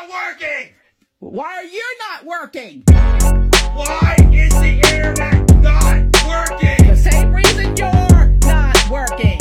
not working? Why are you not working? Why is the internet not working? The same reason you're not working.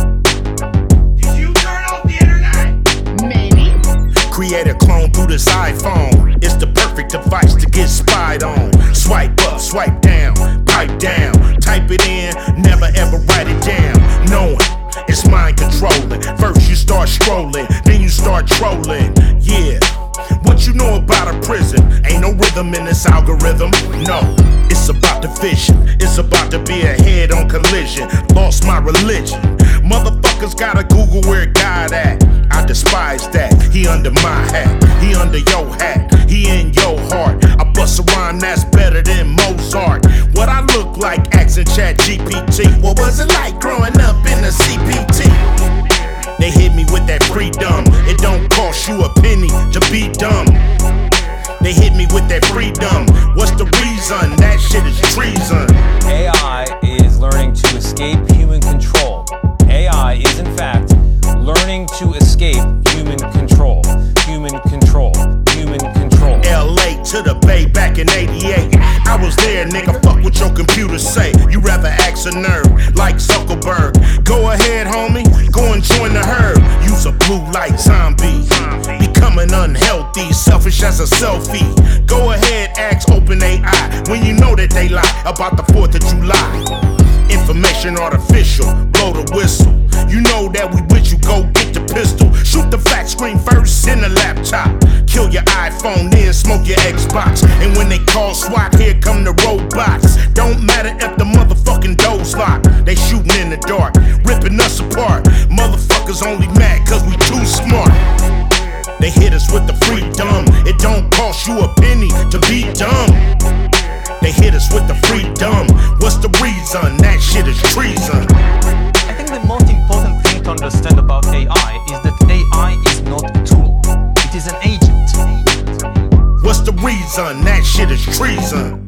Did you turn off the internet? Maybe. Create a clone through this iPhone. It's the perfect device to get spied on. Swipe up, swipe down, pipe down. Type it in, never ever write it down. Knowing it's mind controlling. First you start scrolling, then you start trolling. Yeah, what you know about a prison? Ain't no rhythm in this algorithm. No, it's about the vision. It's about to be a head-on collision. Lost my religion. Motherfuckers gotta Google where God at. I despise that. He under my hat. He under your hat. He in your heart. I bust a rhyme that's better than Mozart. What I look like, asking ChatGPT. What was it like growing up in the CPT? They hit me with that freedom. It don't cost you a penny to be dumb. They hit me with that freedom. What's the reason? That shit is treason. AI is learning to escape human control. AI is in fact learning to escape human control. Human control. Human control. LA to the Bay back in '88. I was there, nigga. Fuck what your computer say. You rather ask a nerd like Zuckerberg. Go ahead, homie. Go and join the herd. Use a blue light zombie. Becoming unhealthy, selfish as a selfie. Go ahead, ask OpenAI when you know that they lie about the 4th of July. Information artificial, blow the whistle. You know that we with you, go get the pistol. Shoot the flat screen first in the laptop. Kill your iPhone, then smoke your Xbox. And when they call SWAT, here come the robots. Don't matter if the motherfucking door's locked. They shooting in the dark, ripping us apart. Motherfuckers only mad cause we too smart. They hit us with the freedom. It don't cost you a penny to be dumb. They hit us with the freedom. What's the reason? That shit is treason. I think the most important thing to understand about AI is that AI is not a tool. It is an agent. What's the reason? That shit is treason.